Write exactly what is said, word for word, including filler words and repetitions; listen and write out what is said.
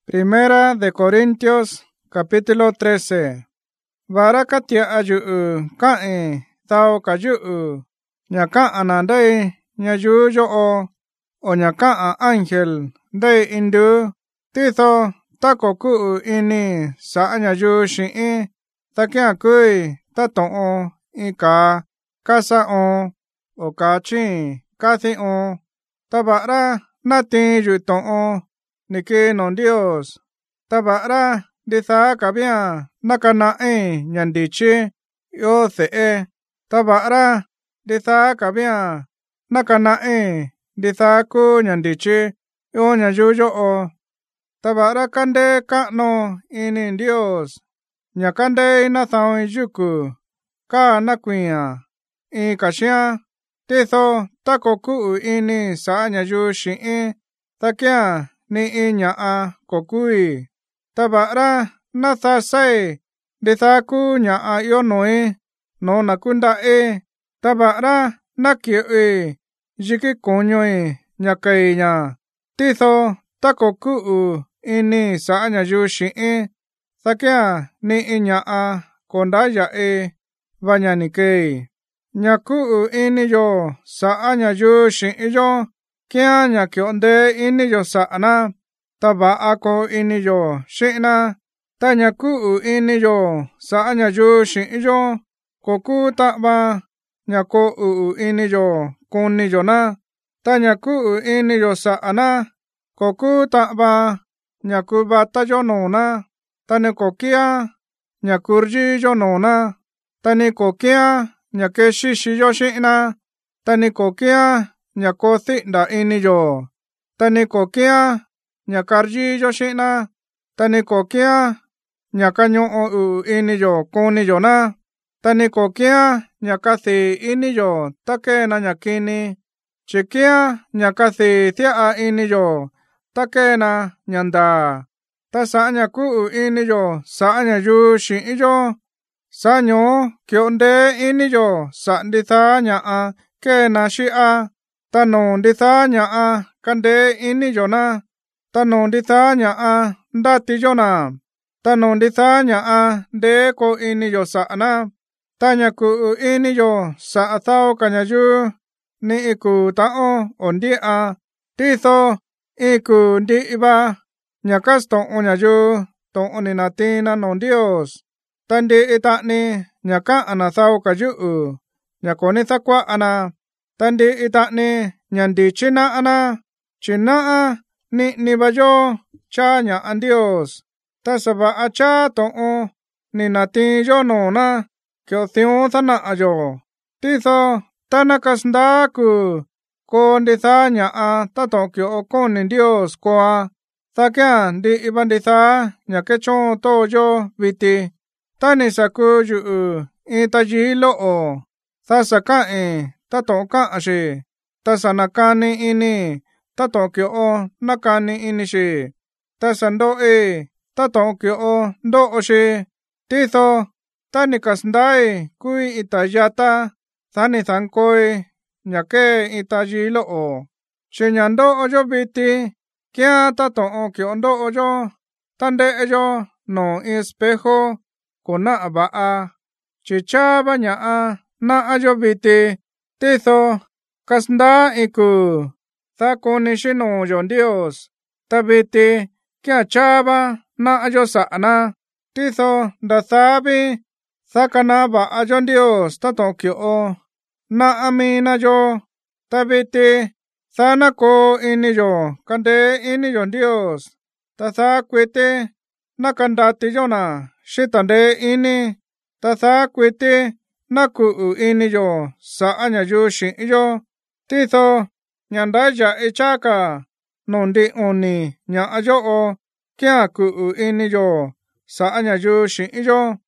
Primera de Corintios, capítulo trece. Vara katia ayu kae tao kayu nya ka na dai nya yu yo o o nya ka angel dai indu titho ta ko ku ini sa nya yu shi ta kya kui ta to o i ka ka sa o o ka chi ka thi o ta ba ra na ti yu to o ni ke non Dios ta ba ra đi xa cả bia na cả na e nhận đi chi yo se e ta ba ra đi xa cả bia na cả na e đi xa cô nhận đi chi yo nhận yu yo o ta ba ra cande ca no in Dios nhà cande na sao yuku ca na quia e cả xia te so ta ko ku in sa nhà yu shi e ta kia ni e nhà a ko kui ta ba ra na tha sai de tha ku nya a yo noe no na kunda e ta ba ra na ki e jiki konyo e nya kai nya ti tho ta ko ku u ini sa nya yu shi e ta kya ni e nya a konda ya e va nya ni ke nya ku u ini yo sa nya yu shi e yo kya nya kyo de ini yo sa na ta ba a ko ini yo shi na ta nya ku u ini yo sa nya yu shi yo ko ku ta ba nya ko u ini yo kon ni yo na ta nya ku u ini yo sa na ko ku ta ba nya ku ba ta yo no na ta ne ko kia nya ku ji yo no na ta ne ko kia nya ke shi shi yo shi na ta ne ko kia nya ko thi da ini yo ta ne ko kia nya kar ji yo shi na ta ne ko kia nya ka nyo o u ini yo kon ni yo na ta ne ko kia nya ka thi ini yo ta ke na nya kini che kia nya ka thi thia a ini yo ta ke na nyanda ta sa nya ku u ini yo sa nya yu shi yo sa nyo kyo de ini yo sa ndi tha nya a ke na shi a ta no ndi tha nya a kan de ini yo na ta no ndi tha nya a nda ti yo na ta no ndi tha nya a de ko ini yo sa na ta nya ku ini yo sa thao ka nya yu ni iku ta o on di a ti tho iku di ba nya ka sto o nya yu to on na ti na no Dios tan de eta ni nya ka ana thao ka yu nya ko ni tha kwa ana tan de eta ni nya di china ana china a ni ni ba yo cha nya an Dios ta sa ba a cha to o ni na ti yo no na kyo thio tha na a yo ti tho ta na ka snda ku ko ndi tha nya a ta to kyo o ko ni Dios ko a ta kya ndi iban di tha nya ke chon to yo viti ta ni sa ku yu e ta ji lo o ta sa ka e ta to ka a shi ta sa na ka ni ini ta to kyo o na ka ni ini shi ta san do e ta to kyo o do o shi ti tho ta ni ka sndai kui ita yata ta ni than koi nya ke ita ji lo o shi nya do o yo viti kya ta to o kyo do o yo tan de yo no espejo ko na ba a chi cha ba nya a na a yo viti ti tho kasnda iku ta ko ni shi no yo Dios ta viti kya cha ba na a yo sa na ti tho da tha bi tha ka na ba a yo Dios ta to kyo o na a mi na yo ta viti tha na ko ini yo kande ini yo Dios ta tha kwete na kanda ti yo na shi ta de ini ta tha kwete na ku u ini yo sa anya yu shi yo ti tho nyanda ya e cha ka non de oni nya a yo o kya ku u ini yo sa anya yu shi yo